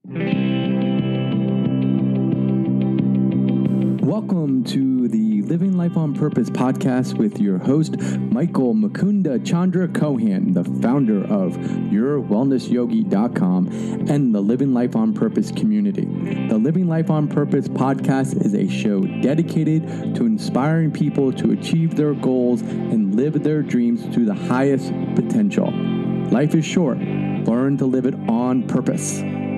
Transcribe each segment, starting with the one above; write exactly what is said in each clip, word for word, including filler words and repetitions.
Welcome to the Living Life on Purpose podcast with your host, Michael Mukunda Chandra Kohan, the founder of your wellness yogi dot com and the Living Life on Purpose community. The Living Life on Purpose podcast is a show dedicated to inspiring people to achieve their goals and live their dreams to the highest potential. Life is short. Learn to live it on purpose.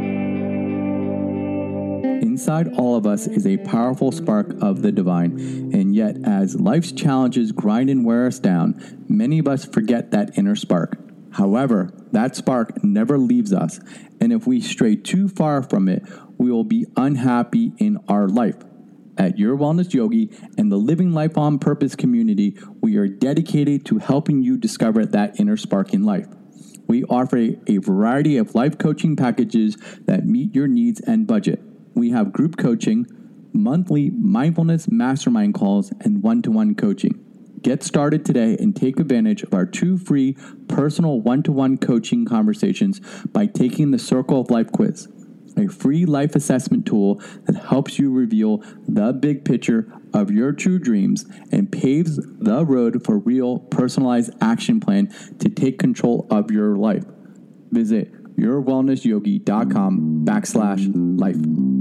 Inside all of us is a powerful spark of the divine, and yet as life's challenges grind and wear us down, many of us forget that inner spark. However, that spark never leaves us, and if we stray too far from it, we will be unhappy in our life. At Your Wellness Yogi and the Living Life on Purpose community, we are dedicated to helping you discover that inner spark in life. We offer a, a variety of life coaching packages that meet your needs and budget. We have group coaching, monthly mindfulness mastermind calls, and one-to-one coaching. Get started today and take advantage of our two free personal one-to-one coaching conversations by taking the Circle of Life quiz, a free life assessment tool that helps you reveal the big picture of your true dreams and paves the road for real personalized action plan to take control of your life. Visit your wellness yogi dot com backslash life.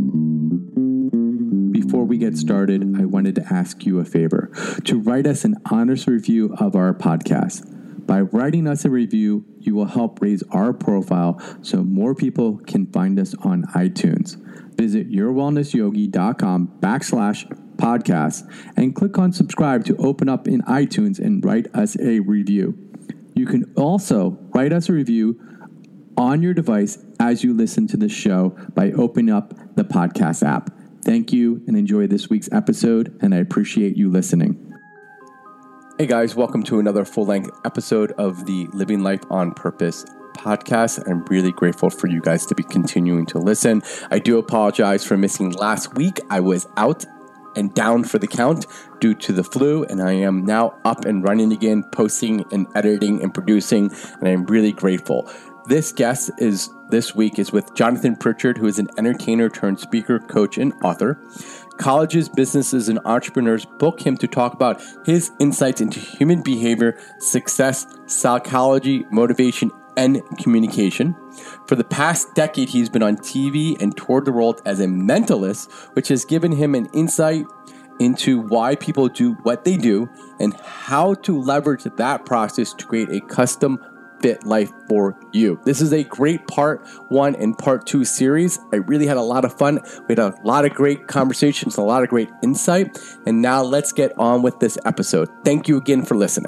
Before we get started, I wanted to ask you a favor to write us an honest review of our podcast. By writing us a review, you will help raise our profile so more people can find us on iTunes. Visit your wellness yogi dot com backslash podcast and click on subscribe to open up in iTunes and write us a review. You can also write us a review on your device as you listen to the show by opening up the podcast app. Thank you and enjoy this week's episode, and I appreciate you listening. Hey guys, welcome to another full-length episode of the Living Life on Purpose podcast. I'm really grateful for you guys to be continuing to listen. I do apologize for missing last week. I was out and down for the count due to the flu, and I am now up and running again, posting and editing and producing, and I'm really grateful. This guest is this week is with Jonathan Pritchard, who is an entertainer turned speaker, coach, and author. Colleges, businesses, and entrepreneurs book him to talk about his insights into human behavior, success, psychology, motivation, and communication. For the past decade, he's been on T V and toured the world as a mentalist, which has given him an insight into why people do what they do and how to leverage that process to create a custom fit life for you. This is a great part one and part two series. I really had a lot of fun. We had a lot of great conversations, a lot of great insight. And now let's get on with this episode. Thank you again for listening.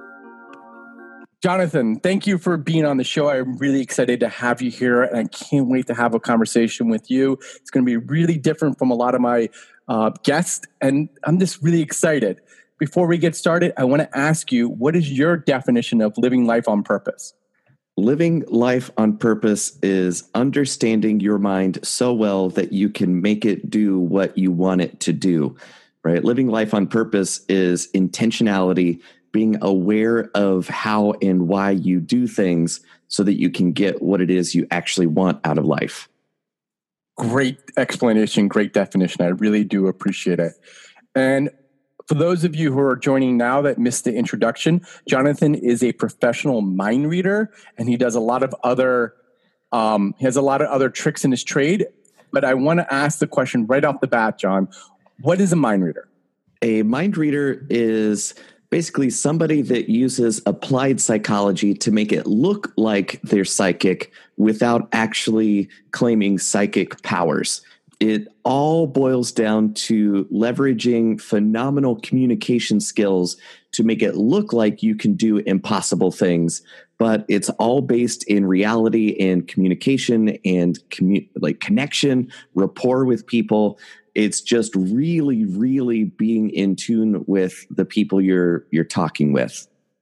Jonathan, thank you for being on the show. I'm really excited to have you here, and I can't wait to have a conversation with you. It's going to be really different from a lot of my uh, guests, and I'm just really excited. Before we get started, I want to ask you, what is your definition of living life on purpose? Living life on purpose is understanding your mind so well that you can make it do what you want it to do, right? Living life on purpose is intentionality, being aware of how and why you do things so that you can get what it is you actually want out of life. Great explanation, great definition. I really do appreciate it. And for those of you who are joining now that missed the introduction, Jonathan is a professional mind reader, and he does a lot of other, um, he has a lot of other tricks in his trade. But I want to ask the question right off the bat, John, what is a mind reader? A mind reader is basically somebody that uses applied psychology to make it look like they're psychic without actually claiming psychic powers. It all boils down to leveraging phenomenal communication skills to make it look like you can do impossible things, but it's all based in reality and communication and commu- like connection, rapport with people. It's just really, really being in tune with the people you're you're talking with.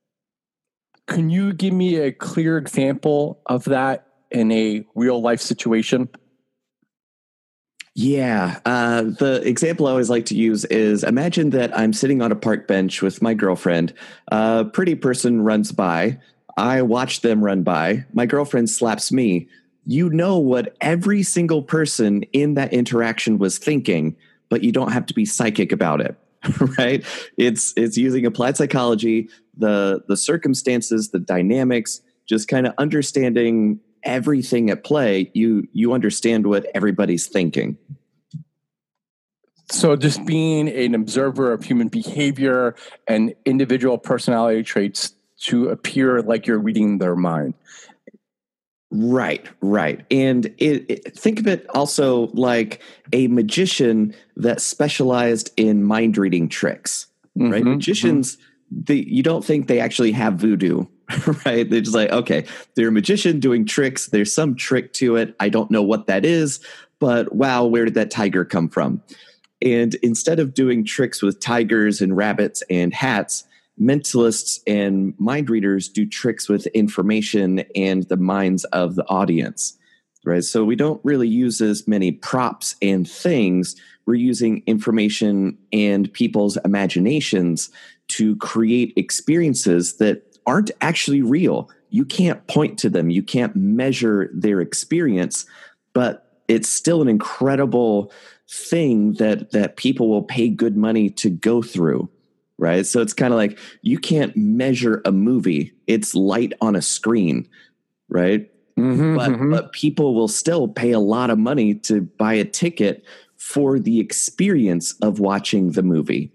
Can you give me a clear example of that in a real life situation? Yeah. Uh, the example I always like to use is imagine that I'm sitting on a park bench with my girlfriend. A pretty person runs by. I watch them run by. My girlfriend slaps me. you know what every single person in that interaction was thinking, but you don't have to be psychic about it, right? It's it's using applied psychology, the the circumstances, the dynamics, just kind of understanding everything at play. You you understand what everybody's thinking. So just being an observer of human behavior and individual personality traits to appear like you're reading their mind. Right, right. And it, it, think of it also like a magician that specialized in mind reading tricks, mm-hmm, right? Magicians, mm-hmm. they, you don't think they actually have voodoo, right? They're just like, okay, they're a magician doing tricks. There's some trick to it. I don't know what that is, but wow, where did that tiger come from? And instead of doing tricks with tigers and rabbits and hats, mentalists and mind readers do tricks with information and the minds of the audience, right? So we don't really use as many props and things. We're using information and people's imaginations to create experiences that aren't actually real. You can't point to them. You can't measure their experience, but it's still an incredible thing that that people will pay good money to go through, right? So it's kind of like you can't measure a movie. It's light on a screen, right? Mm-hmm, but mm-hmm. but people will still pay a lot of money to buy a ticket for the experience of watching the movie.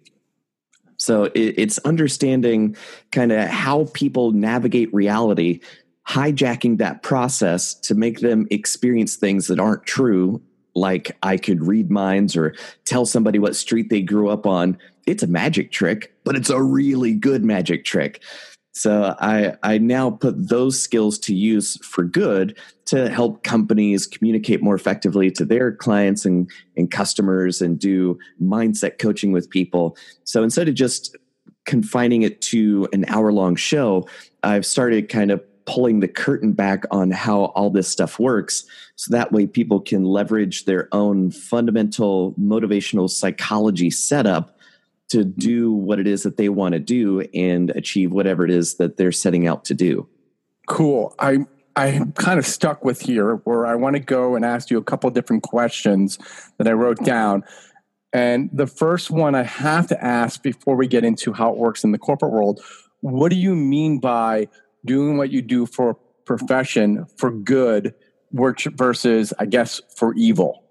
So it, it's understanding kind of how people navigate reality, hijacking that process to make them experience things that aren't true. Like I could read minds or tell somebody what street they grew up on. It's a magic trick, but it's a really good magic trick. So I, I now put those skills to use for good to help companies communicate more effectively to their clients and, and customers and do mindset coaching with people. So instead of just confining it to an hour-long show, I've started kind of pulling the curtain back on how all this stuff works. So that way people can leverage their own fundamental motivational psychology setup to do what it is that they want to do and achieve whatever it is that they're setting out to do. Cool. I, I'm kind of stuck with here where I want to go and ask you a couple of different questions that I wrote down. And the first one I have to ask before we get into how it works in the corporate world, what do you mean by doing what you do for a profession for good versus, I guess, for evil?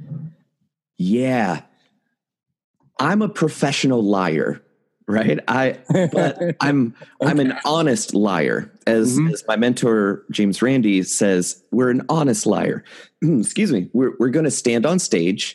Yeah. I'm a professional liar, right? I, but I'm, okay. I'm an honest liar. As, mm-hmm. as my mentor, James Randi, says, we're an honest liar. Excuse me. We're, we're going to stand on stage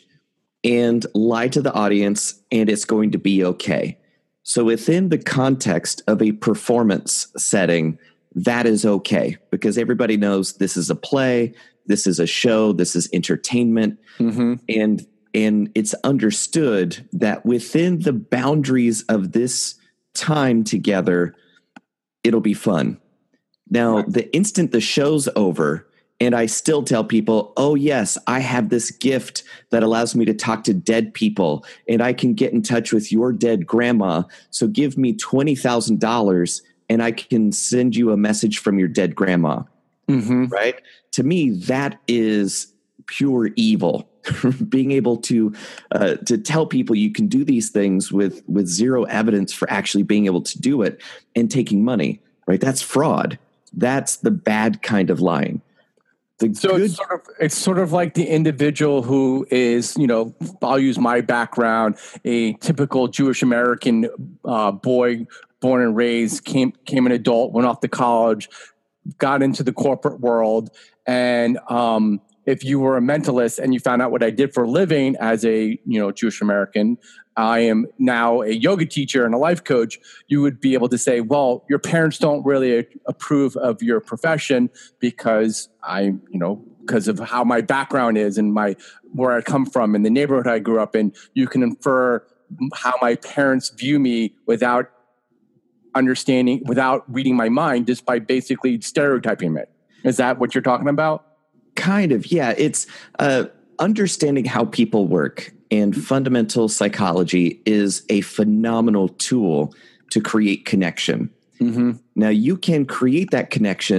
and lie to the audience, and it's going to be okay. So within the context of a performance setting, that is okay because everybody knows this is a play, this is a show, this is entertainment. Mm-hmm. And, and it's understood that within the boundaries of this time together, it'll be fun. Now, right. The instant the show's over, and I still tell people, oh, yes, I have this gift that allows me to talk to dead people, and I can get in touch with your dead grandma. So give me twenty thousand dollars, and I can send you a message from your dead grandma. Mm-hmm. Right? To me, that is pure evil. Being able to uh, to tell people you can do these things with, with zero evidence for actually being able to do it and taking money. Right? That's fraud. That's the bad kind of lying. The so good- it's, sort of, it's sort of like the individual who is, you know, I'll use my background, a typical Jewish American uh, boy, born and raised, came, came an adult, went off to college, got into the corporate world. And um, if you were a mentalist and you found out what I did for a living as a, you know, Jewish American, I am now a yoga teacher and a life coach, you would be able to say, well, your parents don't really approve of your profession because I, you know, because of how my background is and my, where I come from and the neighborhood I grew up in. You can infer how my parents view me without understanding, without reading my mind, just by basically stereotyping it. Is that what you're talking about? Kind of, yeah. It's uh, understanding how people work. And fundamental psychology is a phenomenal tool to create connection. Mm-hmm. Now, you can create that connection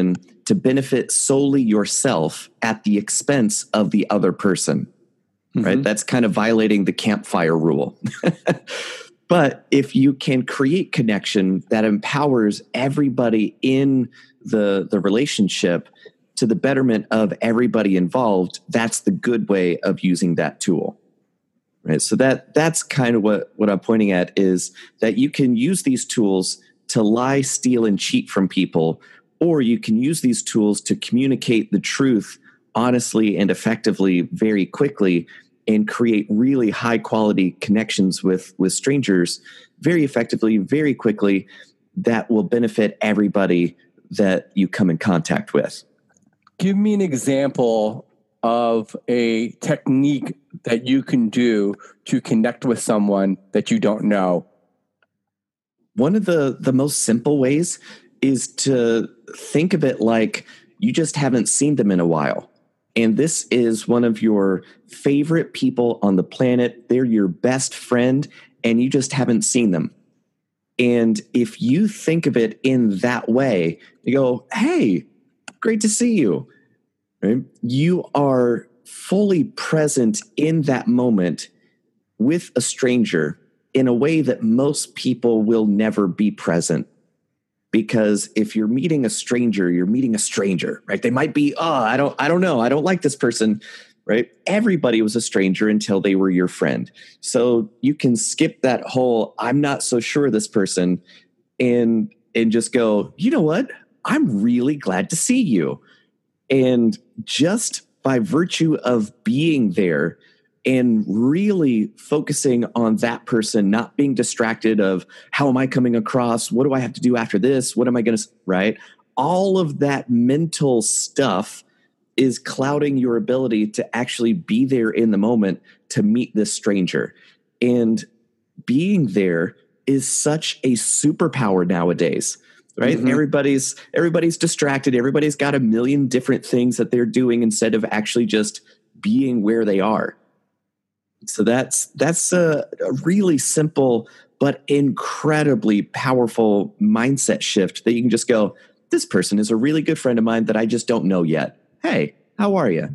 to benefit solely yourself at the expense of the other person, mm-hmm. right? That's kind of violating the campfire rule. But if you can create connection that empowers everybody in the, the relationship to the betterment of everybody involved, that's the good way of using that tool. Right? So that that's kind of what, what I'm pointing at, is that you can use these tools to lie, steal, and cheat from people, or you can use these tools to communicate the truth honestly and effectively very quickly and create really high quality connections with, with strangers very effectively, very quickly, that will benefit everybody that you come in contact with. Give me an example of a technique that you can do to connect with someone that you don't know. One of the, the most simple ways is to think of it like you just haven't seen them in a while. And this is one of your favorite people on the planet. They're your best friend, and you just haven't seen them. And if you think of it in that way, you go, hey, great to see you. Right? You are fully present in that moment with a stranger in a way that most people will never be present. Because if you're meeting a stranger, you're meeting a stranger, right? They might be, oh, I don't, I don't know. I don't like this person, right? Everybody was a stranger until they were your friend. So you can skip that whole, I'm not so sure of this person, and, and just go, you know what? I'm really glad to see you. And just by virtue of being there and really focusing on that person, not being distracted of how am I coming across? What do I have to do after this? What am I going to, right? All of that mental stuff is clouding your ability to actually be there in the moment to meet this stranger. And being there is such a superpower nowadays, right? Mm-hmm. Everybody's, everybody's distracted. Everybody's got a million different things that they're doing instead of actually just being where they are. So that's that's a, a really simple but incredibly powerful mindset shift that you can just go, this person is a really good friend of mine that I just don't know yet. Hey, how are you?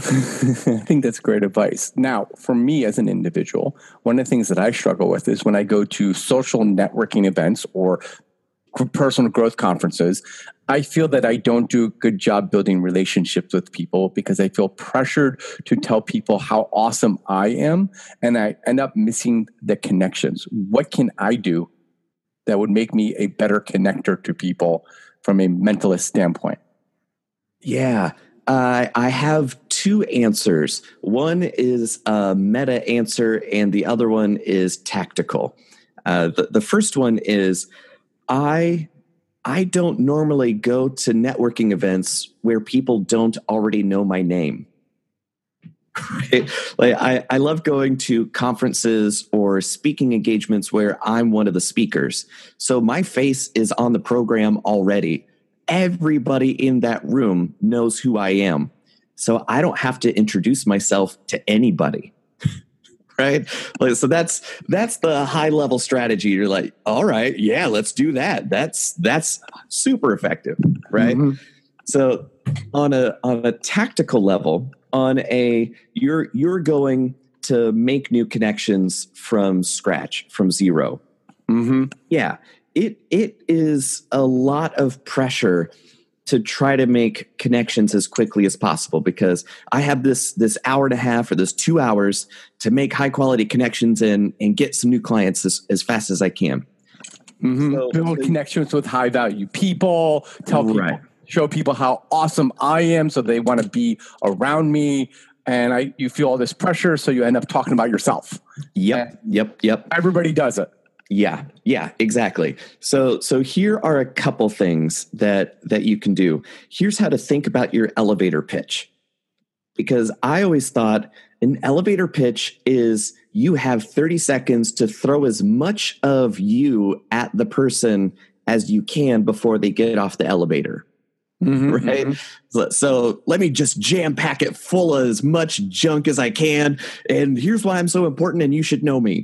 I think that's great advice. Now, for me as an individual, one of the things that I struggle with is when I go to social networking events or personal growth conferences, I feel that I don't do a good job building relationships with people because I feel pressured to tell people how awesome I am, and I end up missing the connections. What can I do that would make me a better connector to people from a mentalist standpoint? Yeah, uh, I have two answers. One is a meta answer, and the other one is tactical. Uh, the, the first one is I I don't normally go to networking events where people don't already know my name. Right? Like I, I love going to conferences or speaking engagements where I'm one of the speakers. So my face is on the program already. Everybody in that room knows who I am. So I don't have to introduce myself to anybody. Right? So that's that's the high level strategy. You're like, all right, yeah, let's do that. That's that's super effective, right? Mm-hmm. So on a on a tactical level, on a you're you're going to make new connections from scratch, from zero. Mm-hmm. Yeah, it it is a lot of pressure to try to make connections as quickly as possible, because I have this this hour and a half or this two hours to make high quality connections and and get some new clients as, as fast as I can. Mm-hmm. So, build so, connections with high value people, tell people, right. show people how awesome I am so they want to be around me. And I you feel all this pressure, so you end up talking about yourself. Yep, and yep, yep. Everybody does it. Yeah, yeah, exactly. So so here are a couple things that that you can do. Here's how to think about your elevator pitch. Because I always thought an elevator pitch is you have thirty seconds to throw as much of you at the person as you can before they get off the elevator. Mm-hmm, right? Mm-hmm. So, so let me just jam pack it full of as much junk as I can. And here's why I'm so important and you should know me.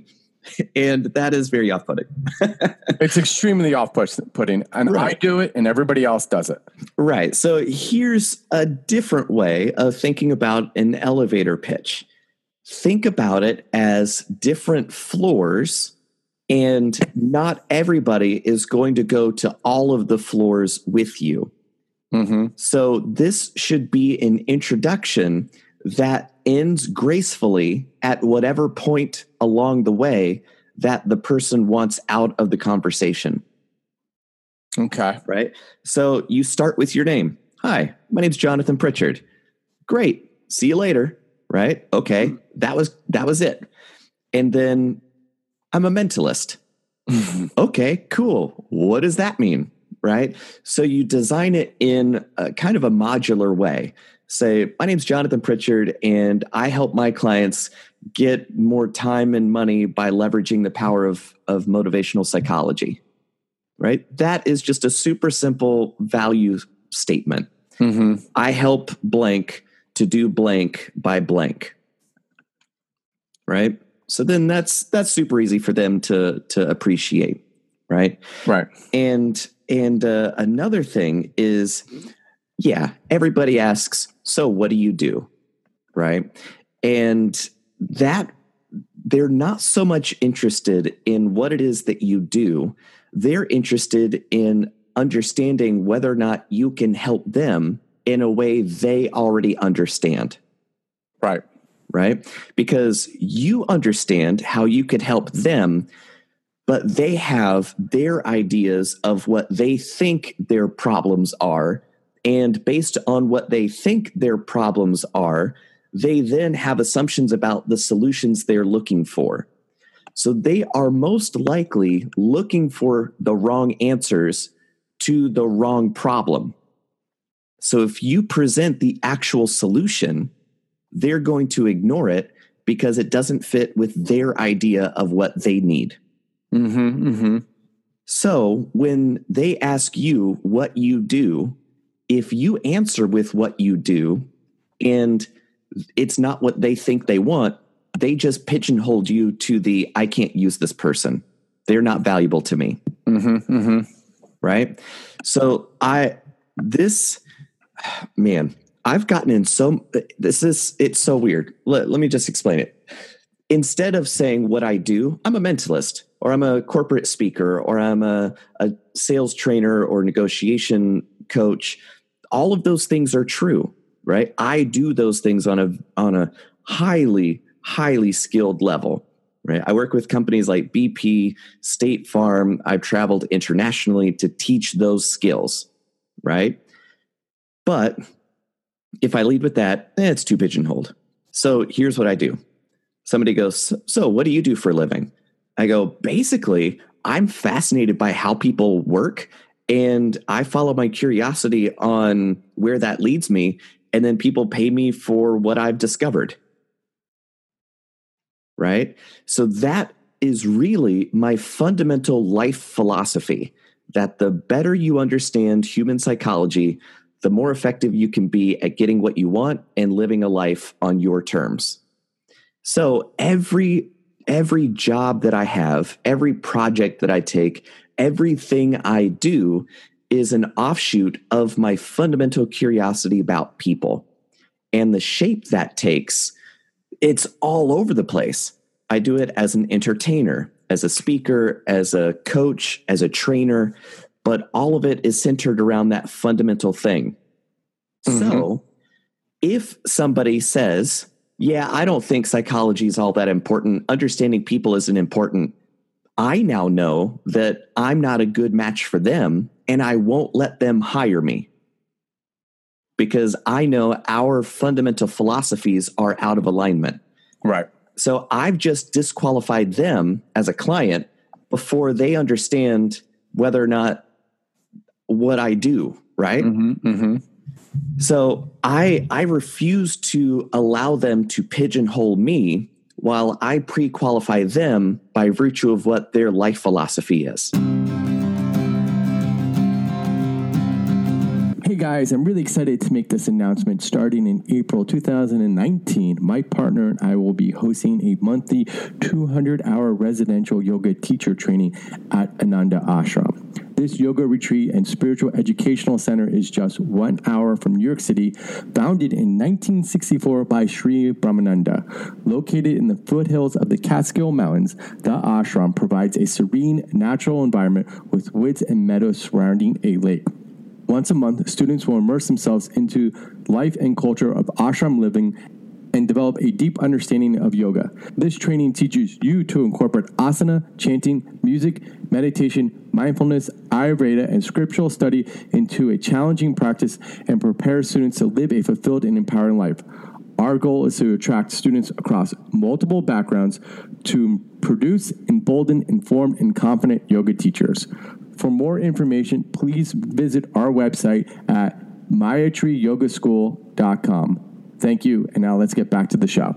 And that is very off-putting. It's extremely off-putting. And right. I do it and everybody else does it. Right. So here's a different way of thinking about an elevator pitch. Think about it as different floors, and not everybody is going to go to all of the floors with you. Mm-hmm. So this should be an introduction that ends gracefully at whatever point along the way that the person wants out of the conversation. Okay. Right. So you start with your name. Hi, my name's Jonathan Pritchard. Great. See you later. Right. Okay. That was, that was it. And then I'm a mentalist. Okay, cool. What does that mean? Right. So you design it in a kind of a modular way. Say, my name's Jonathan Pritchard, and I help my clients get more time and money by leveraging the power of, of motivational psychology. Right. That is just a super simple value statement. Mm-hmm. I help blank to do blank by blank. Right. So then that's, that's super easy for them to, to appreciate. Right. Right. And, and uh, another thing is, yeah, everybody asks, so what do you do? Right. And that they're not so much interested in what it is that you do. They're interested in understanding whether or not you can help them in a way they already understand. Right. Right. Because you understand how you could help them, but they have their ideas of what they think their problems are. And based on what they think their problems are, they then have assumptions about the solutions they're looking for. So they are most likely looking for the wrong answers to the wrong problem. So if you present the actual solution, they're going to ignore it because it doesn't fit with their idea of what they need. Mm-hmm, mm-hmm. So when they ask you what you do, if you answer with what you do and it's not what they think they want, they just pigeonhole you to the, I can't use this person. They're not valuable to me. Mm-hmm, mm-hmm. Right? So I, this, man, I've gotten in so, this is, it's so weird. Let, let me just explain it. Instead of saying what I do, I'm a mentalist, or I'm a corporate speaker, or I'm a, a sales trainer or negotiation coach. All of those things are true, right? I do those things on a, on a highly, highly skilled level, right? I work with companies like B P, State Farm. I've traveled internationally to teach those skills, right? But if I lead with that, eh, it's too pigeonholed. So here's what I do. Somebody goes, so what do you do for a living? I go, basically, I'm fascinated by how people work, and I follow my curiosity on where that leads me, and then people pay me for what I've discovered. Right? So that is really my fundamental life philosophy, that the better you understand human psychology, the more effective you can be at getting what you want and living a life on your terms. So every every job that I have, every project that I take, everything I do is an offshoot of my fundamental curiosity about people. And the shape that takes, it's all over the place. I do it as an entertainer, as a speaker, as a coach, as a trainer, but all of it is centered around that fundamental thing. Mm-hmm. So if somebody says, yeah, I don't think psychology is all that important, understanding people isn't important, I now know that I'm not a good match for them, and I won't let them hire me because I know our fundamental philosophies are out of alignment. Right. So I've just disqualified them as a client before they understand whether or not what I do, right? Mm-hmm, mm-hmm. So I I refuse to allow them to pigeonhole me while I pre-qualify them by virtue of what their life philosophy is. Hey guys, I'm really excited to make this announcement. Starting in April two thousand nineteen, my partner and I will be hosting a monthly two hundred hour residential yoga teacher training at Ananda Ashram. This yoga retreat and spiritual educational center is just one hour from New York City, founded in nineteen sixty-four by Sri Brahmananda. Located in the foothills of the Catskill Mountains, the ashram provides a serene, natural environment with woods and meadows surrounding a lake. Once a month, students will immerse themselves into life and culture of ashram living and develop a deep understanding of yoga. This training teaches you to incorporate asana, chanting, music, meditation, mindfulness, Ayurveda, and scriptural study into a challenging practice and prepare students to live a fulfilled and empowering life. Our goal is to attract students across multiple backgrounds to produce emboldened, informed, and confident yoga teachers. For more information, please visit our website at mayatri yoga school dot com. Thank you, and now let's get back to the show.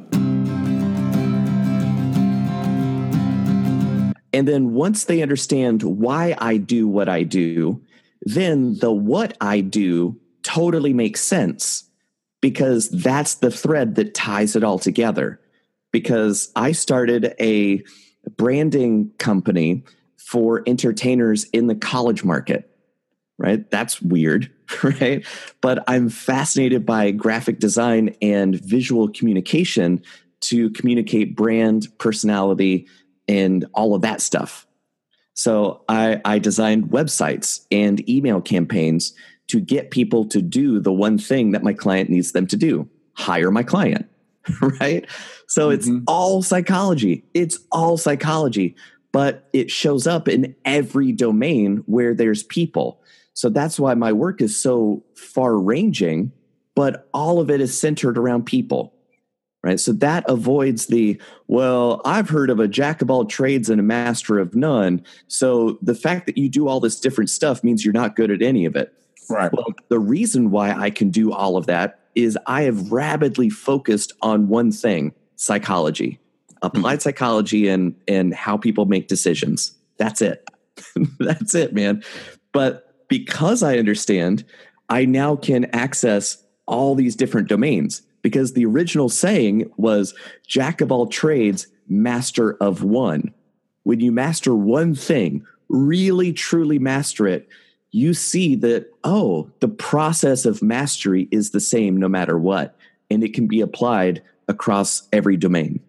And then once they understand why I do what I do, then the what I do totally makes sense, because that's the thread that ties it all together. Because I started a branding company for entertainers in the college market, right? That's weird, right? But I'm fascinated by graphic design and visual communication to communicate brand, personality, and all of that stuff. So I, I designed websites and email campaigns to get people to do the one thing that my client needs them to do: hire my client, right? So mm-hmm. It's all psychology. It's all psychology. But it shows up in every domain where there's people. So that's why my work is so far-ranging, but all of it is centered around people, right? So that avoids the, well, I've heard of a jack of all trades and a master of none. So the fact that you do all this different stuff means you're not good at any of it. Right. Well, the reason why I can do all of that is I have rapidly focused on one thing: psychology. Applied psychology and and how people make decisions. That's it. That's it, man. But because I understand, I now can access all these different domains, because the original saying was jack of all trades, master of one. When you master one thing, really truly master it, you see that, oh, the process of mastery is the same no matter what, and it can be applied across every domain.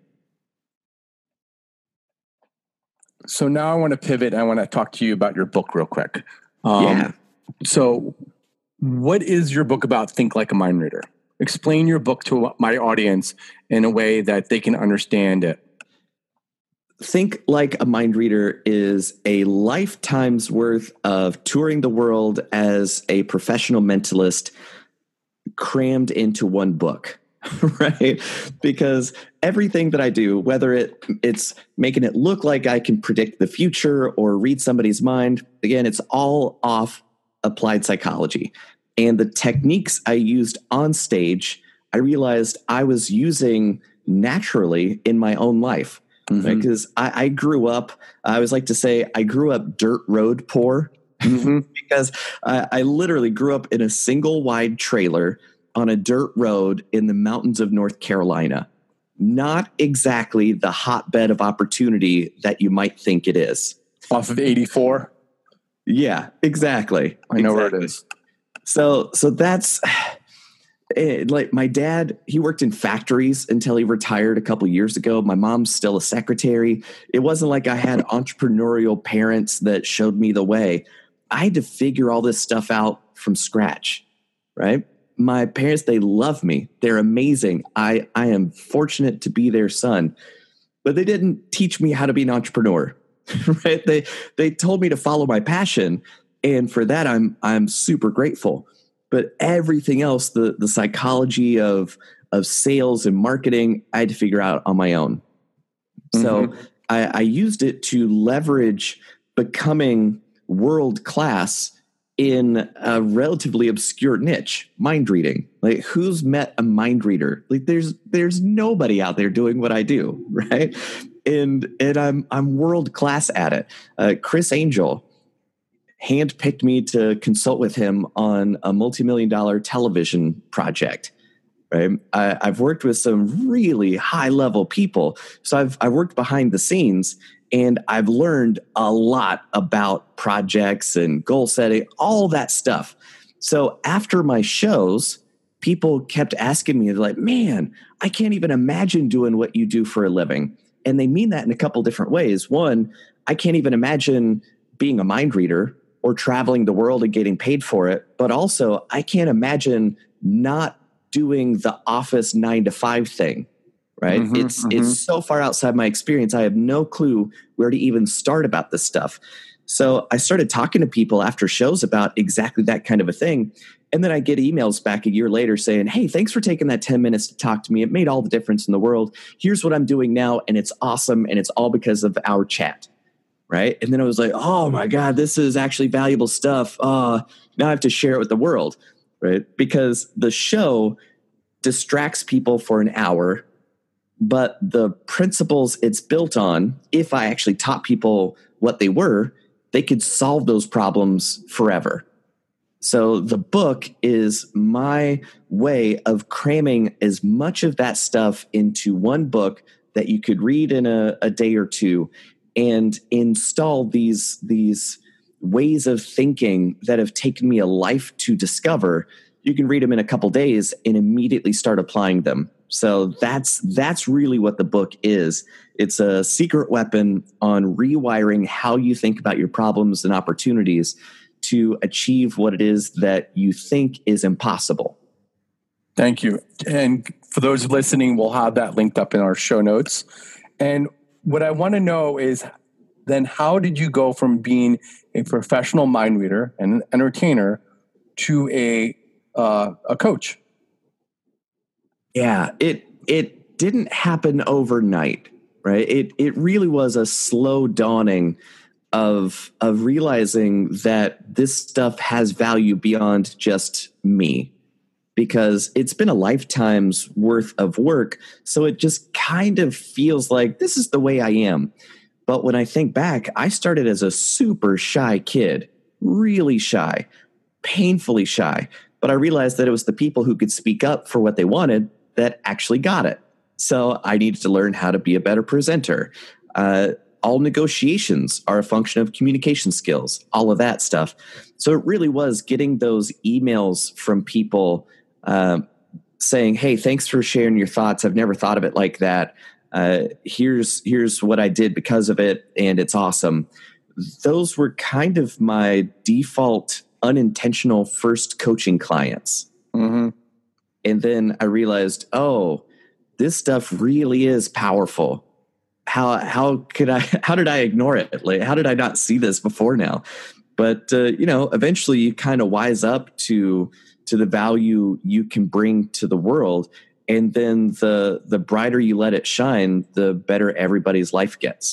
So now I want to pivot. I want to talk to you about your book real quick. Um, yeah. So what is your book about? Think Like a Mind Reader. Explain your book to my audience in a way that they can understand it. Think Like a Mind Reader is a lifetime's worth of touring the world as a professional mentalist crammed into one book. Right? Because everything that I do, whether it it's making it look like I can predict the future or read somebody's mind, again, it's all off applied psychology. And the techniques I used on stage, I realized I was using naturally in my own life. Mm-hmm. Right? Because I, I grew up, I always like to say, I grew up dirt road poor. Mm-hmm. Because I, I literally grew up in a single wide trailer on a dirt road in the mountains of North Carolina. Not exactly the hotbed of opportunity that you might think it is. Off of eighty-four? Yeah, exactly. I know exactly. where it is. So, so that's it, like my dad, he worked in factories until he retired a couple years ago. My mom's still a secretary. It wasn't like I had entrepreneurial parents that showed me the way. I had to figure all this stuff out from scratch, right? My parents, they love me. They're amazing. I, I am fortunate to be their son, but they didn't teach me how to be an entrepreneur, right? They, they told me to follow my passion. And for that, I'm, I'm super grateful. But everything else, the, the psychology of, of sales and marketing, I had to figure out on my own. Mm-hmm. So I, I used it to leverage becoming world-class in a relatively obscure niche, mind reading. Like, who's met a mind reader? Like, there's there's nobody out there doing what I do, right? And and I'm I'm world class at it. Uh, Chris Angel, handpicked me to consult with him on a multi-million dollar television project. Right. I, I've worked with some really high level people. So I've, I've worked behind the scenes and I've learned a lot about projects and goal setting, all that stuff. So after my shows, people kept asking me, they're like, man, I can't even imagine doing what you do for a living. And they mean that in a couple different ways. One, I can't even imagine being a mind reader or traveling the world and getting paid for it. But also, I can't imagine not doing the office nine to five thing, right? Mm-hmm, it's mm-hmm. it's so far outside my experience. I have no clue where to even start about this stuff. So I started talking to people after shows about exactly that kind of a thing. And then I get emails back a year later saying, hey, thanks for taking that ten minutes to talk to me. It made all the difference in the world. Here's what I'm doing now. And it's awesome. And it's all because of our chat. Right. And then I was like, oh, my God, this is actually valuable stuff. Uh, now I have to share it with the world. Right. Because the show distracts people for an hour. But the principles it's built on, if I actually taught people what they were, they could solve those problems forever. So the book is my way of cramming as much of that stuff into one book that you could read in a, a day or two and install these, these ways of thinking that have taken me a life to discover. You can read them in a couple days and immediately start applying them. So that's that's really what the book is. It's a secret weapon on rewiring how you think about your problems and opportunities to achieve what it is that you think is impossible. Thank you. And for those listening, we'll have that linked up in our show notes. And what I want to know is then how did you go from being a professional mind reader and an entertainer to a uh, a coach? Yeah, it it didn't happen overnight, right? It it really was a slow dawning of of realizing that this stuff has value beyond just me, because it's been a lifetime's worth of work. So it just kind of feels like this is the way I am. But when I think back, I started as a super shy kid, really shy, painfully shy. But I realized that it was the people who could speak up for what they wanted that actually got it. So I needed to learn how to be a better presenter. Uh, all negotiations are a function of communication skills, all of that stuff. So it really was getting those emails from people uh, saying, hey, thanks for sharing your thoughts. I've never thought of it like that. Uh, here's, here's what I did because of it, and it's awesome. Those were kind of my default unintentional first coaching clients. Mm-hmm. And then I realized, oh, this stuff really is powerful. How how could I? How did I ignore it? Like, how did I not see this before now? But uh, you know, eventually you kind of wise up to to the value you can bring to the world, and then the the brighter you let it shine, the better everybody's life gets.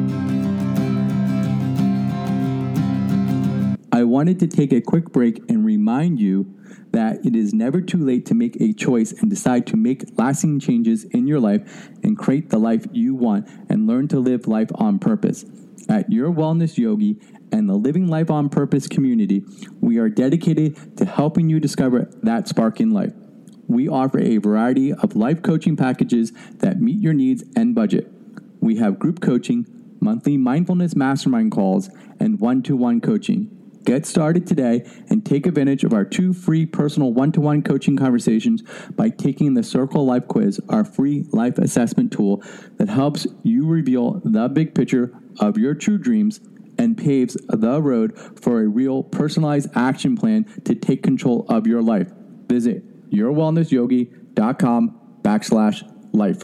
I wanted to take a quick break and remind you that it is never too late to make a choice and decide to make lasting changes in your life and create the life you want and learn to live life on purpose. At Your Wellness Yogi and the Living Life on Purpose community, we are dedicated to helping you discover that spark in life. We offer a variety of life coaching packages that meet your needs and budget. We have group coaching, monthly mindfulness mastermind calls, and one-to-one coaching. Get started today and take advantage of our two free personal one-to-one coaching conversations by taking the Circle Life Quiz, our free life assessment tool that helps you reveal the big picture of your true dreams and paves the road for a real personalized action plan to take control of your life. Visit yourwellnessyogi.com backslash life.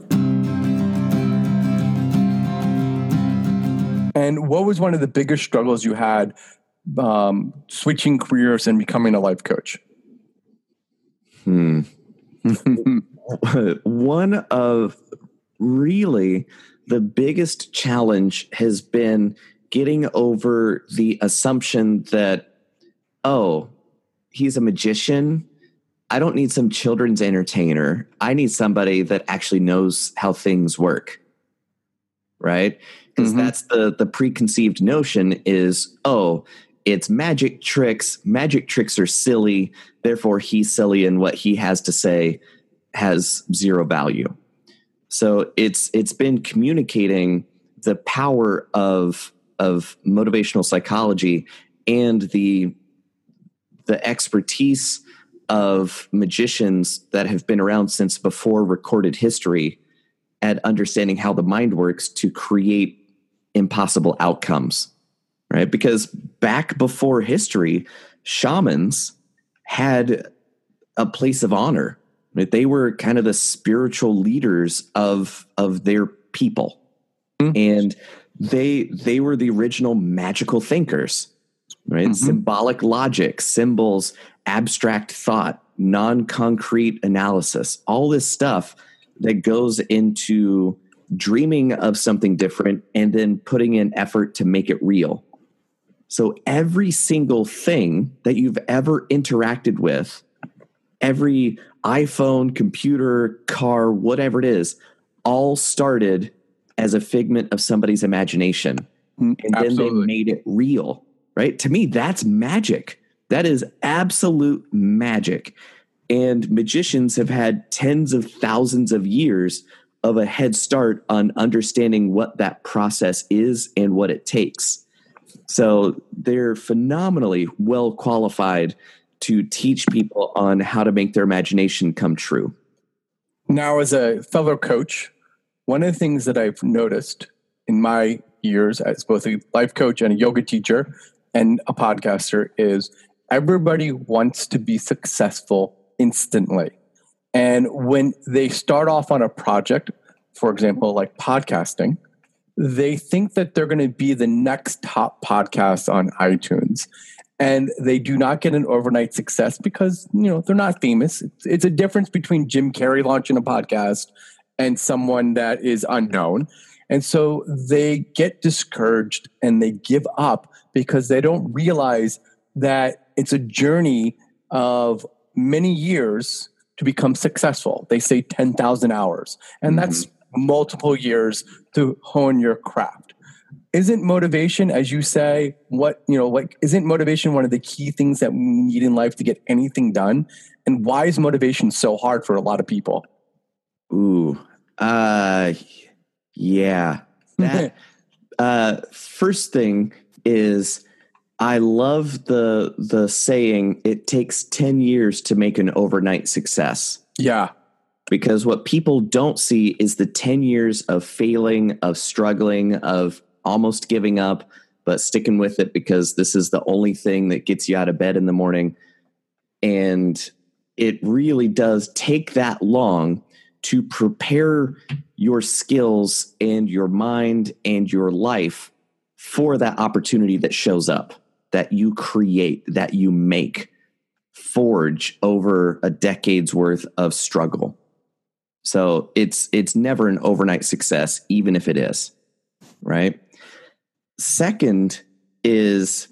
And what was one of the biggest struggles you had um, switching careers and becoming a life coach? Hmm. One of really the biggest challenge has been getting over the assumption that, oh, he's a magician. I don't need some children's entertainer. I need somebody that actually knows how things work. Right? Because mm-hmm. that's the, the preconceived notion is, oh, it's magic tricks. Magic tricks are silly. Therefore, he's silly, and what he has to say has zero value. So it's it's been communicating the power of of motivational psychology and the the expertise of magicians that have been around since before recorded history at understanding how the mind works to create impossible outcomes, right? Because back before history, shamans had a place of honor. Right? They were kind of the spiritual leaders of, of their people. Mm-hmm. And they they were the original magical thinkers, right? Mm-hmm. Symbolic logic, symbols, abstract thought, non-concrete analysis, all this stuff that goes into dreaming of something different and then putting in effort to make it real. So every single thing that you've ever interacted with, every iPhone, computer, car, whatever it is, all started as a figment of somebody's imagination. And Absolutely. Then they made it real, right? To me, that's magic. That is absolute magic. And magicians have had tens of thousands of years of a head start on understanding what that process is and what it takes. So they're phenomenally well qualified to teach people on how to make their imagination come true. Now, as a fellow coach, one of the things that I've noticed in my years as both a life coach and a yoga teacher and a podcaster is everybody wants to be successful instantly. And when they start off on a project, for example, like podcasting, they think that they're going to be the next top podcast on iTunes. And they do not get an overnight success because, you know, they're not famous. It's, it's a difference between Jim Carrey launching a podcast and someone that is unknown. And so they get discouraged and they give up because they don't realize that it's a journey of many years to become successful. They say ten thousand hours, and mm-hmm. that's multiple years to hone your craft. Isn't motivation, as you say, what, you know, like, isn't motivation one of the key things that we need in life to get anything done? And why is motivation so hard for a lot of people? Ooh, uh, yeah. That, uh, first thing is I love the, the saying, it takes ten years to make an overnight success. Yeah. Because what people don't see is the ten years of failing, of struggling, of almost giving up, but sticking with it because this is the only thing that gets you out of bed in the morning. And it really does take that long to prepare your skills and your mind and your life for that opportunity that shows up, that you create, that you make, forge over a decade's worth of struggle. So it's it's never an overnight success, even if it is, right? Second is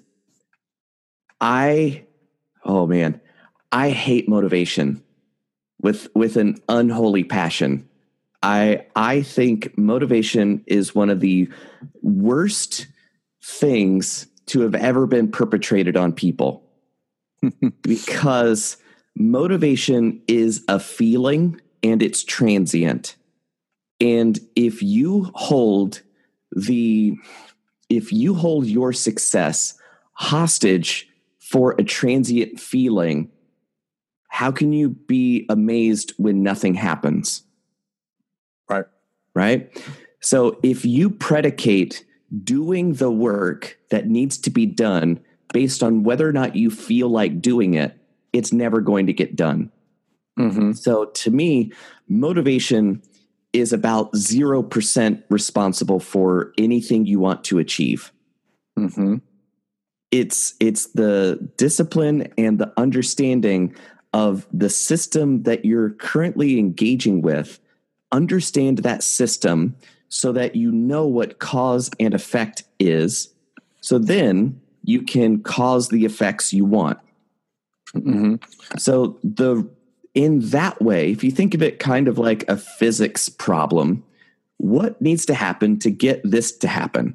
I, oh man, I hate motivation with with an unholy passion. I I think motivation is one of the worst things to have ever been perpetrated on people because motivation is a feeling and it's transient. And if you hold the if you hold your success hostage for a transient feeling, how can you be amazed when nothing happens? Right. Right. So if you predicate doing the work that needs to be done based on whether or not you feel like doing it, it's never going to get done. Mm-hmm. So to me, motivation is about zero percent responsible for anything you want to achieve. Mm-hmm. It's, it's the discipline and the understanding of the system that you're currently engaging with. Understand that system so that you know what cause and effect is. So then you can cause the effects you want. Mm-hmm. So the in that way, if you think of it kind of like a physics problem, what needs to happen to get this to happen?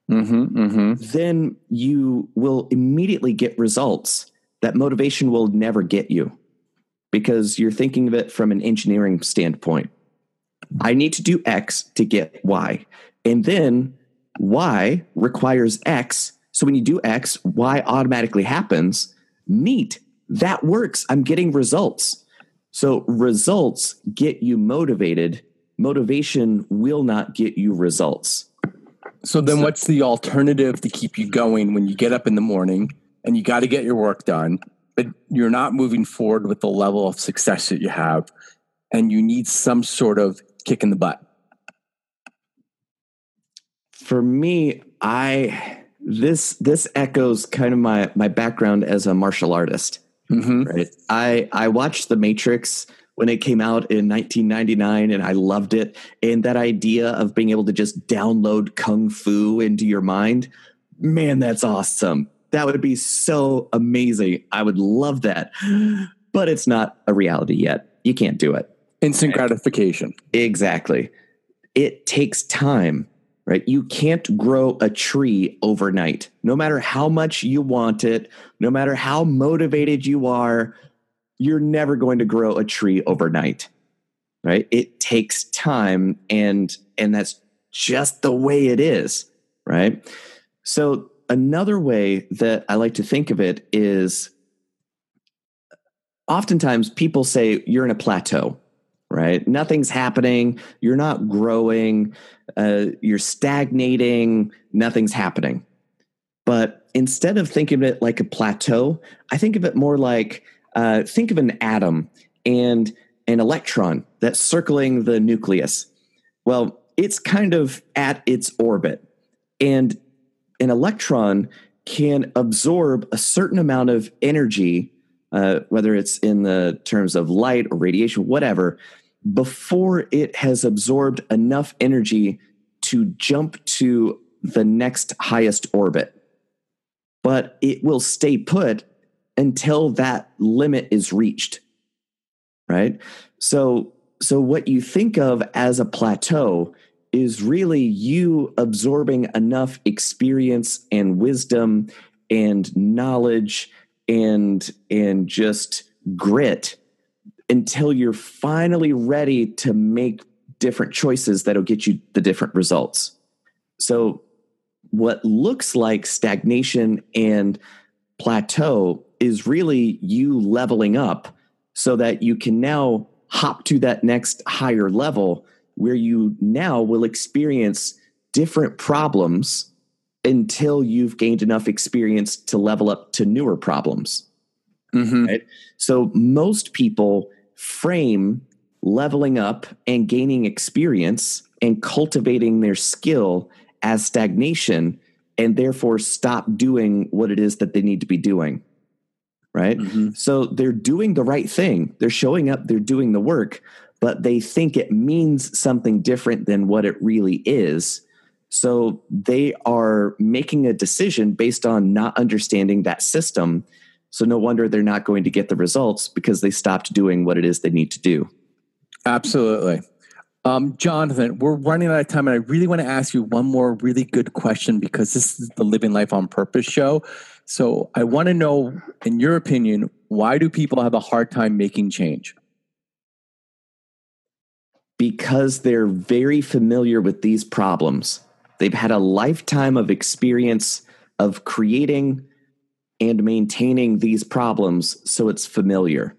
Mm-hmm, mm-hmm. then you will immediately get results that motivation will never get you, because you're thinking of it from an engineering standpoint. I need to do X to get Y. And then Y requires X. So when you do X, Y automatically happens. Neat. That works. I'm getting results. So results get you motivated. Motivation will not get you results. So then what's the alternative to keep you going when you get up in the morning and you got to get your work done, but you're not moving forward with the level of success that you have, and you need some sort of kick in the butt? For me, I this this echoes kind of my my background as a martial artist. Mm-hmm. Right. I I watched The Matrix when it came out in nineteen ninety-nine, and I loved it. And that idea of being able to just download kung fu into your mind, man, that's awesome. That would be so amazing. I would love that. But it's not a reality yet. You can't do it. Instant gratification. Exactly. It takes time, right? You can't grow a tree overnight. No matter how much you want it, no matter how motivated you are, you're never going to grow a tree overnight, right? It takes time, and and that's just the way it is, right? So another way that I like to think of it is, oftentimes people say you're in a plateau, right? Nothing's happening. You're not growing. Uh, you're stagnating. Nothing's happening. But instead of thinking of it like a plateau, I think of it more like, uh, think of an atom and an electron that's circling the nucleus. Well, it's kind of at its orbit. And an electron can absorb a certain amount of energy, uh, whether it's in the terms of light or radiation, whatever, before it has absorbed enough energy to jump to the next highest orbit. But it will stay put until that limit is reached, right? So, so what you think of as a plateau is really you absorbing enough experience and wisdom and knowledge and, and just grit until you're finally ready to make different choices that'll get you the different results. So what looks like stagnation and plateau is really you leveling up so that you can now hop to that next higher level where you now will experience different problems until you've gained enough experience to level up to newer problems. Mm-hmm. Right? So most people frame leveling up and gaining experience and cultivating their skill as stagnation, and therefore stop doing what it is that they need to be doing. Right? Mm-hmm. So they're doing the right thing. They're showing up, they're doing the work, but they think it means something different than what it really is. So they are making a decision based on not understanding that system. So no wonder they're not going to get the results, because they stopped doing what it is they need to do. Absolutely. Um, Jonathan, we're running out of time, and I really want to ask you one more really good question, because this is the Living Life on Purpose show. So I want to know, in your opinion, why do people have a hard time making change? Because they're very familiar with these problems. They've had a lifetime of experience of creating and maintaining these problems, so it's familiar.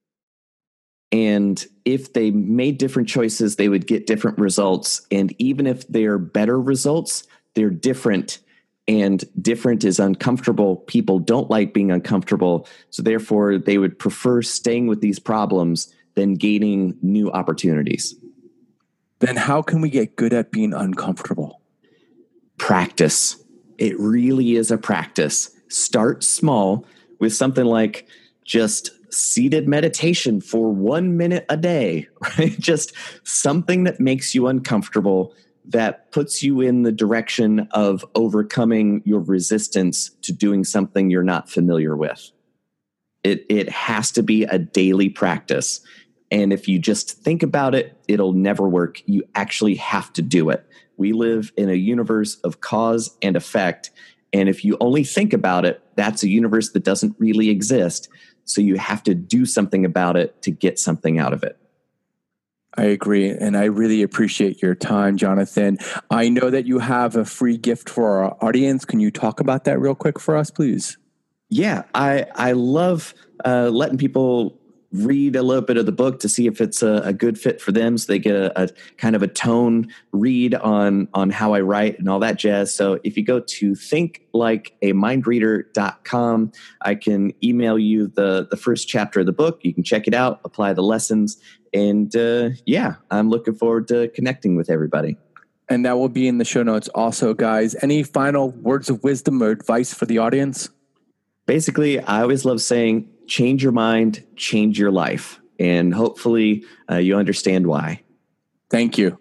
And if they made different choices, they would get different results. And even if they're better results, they're different. And different is uncomfortable. People don't like being uncomfortable. So therefore, they would prefer staying with these problems than gaining new opportunities. Then how can we get good at being uncomfortable? Practice. It really is a practice. Start small with something like just seated meditation for one minute a day, right? Just something that makes you uncomfortable, that puts you in the direction of overcoming your resistance to doing something you're not familiar with. It, it has to be a daily practice. And if you just think about it, it'll never work. You actually have to do it. We live in a universe of cause and effect. And if you only think about it, that's a universe that doesn't really exist. So you have to do something about it to get something out of it. I agree. And I really appreciate your time, Jonathan. I know that you have a free gift for our audience. Can you talk about that real quick for us, please? Yeah, I, I love uh, letting people read a little bit of the book to see if it's a, a good fit for them. So they get a, a kind of a tone read on, on how I write and all that jazz. So if you go to think like a mind reader dot com, I can email you the, the first chapter of the book. You can check it out, apply the lessons. And uh, yeah, I'm looking forward to connecting with everybody. And that will be in the show notes also, guys. Any final words of wisdom or advice for the audience? Basically, I always love saying, change your mind, change your life. And hopefully uh, you understand why. Thank you.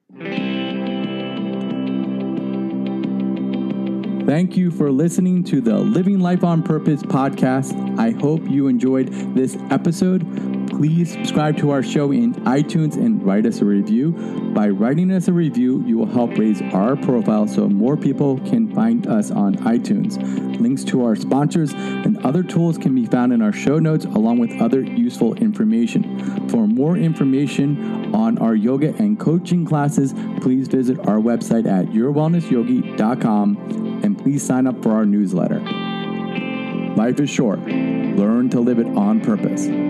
Thank you for listening to the Living Life on Purpose podcast. I hope you enjoyed this episode. Please subscribe to our show in iTunes and write us a review. By writing us a review, you will help raise our profile so more people can find us on iTunes. Links to our sponsors and other tools can be found in our show notes along with other useful information. For more information on our yoga and coaching classes, please visit our website at your wellness yogi dot com and please sign up for our newsletter. Life is short. Learn to live it on purpose.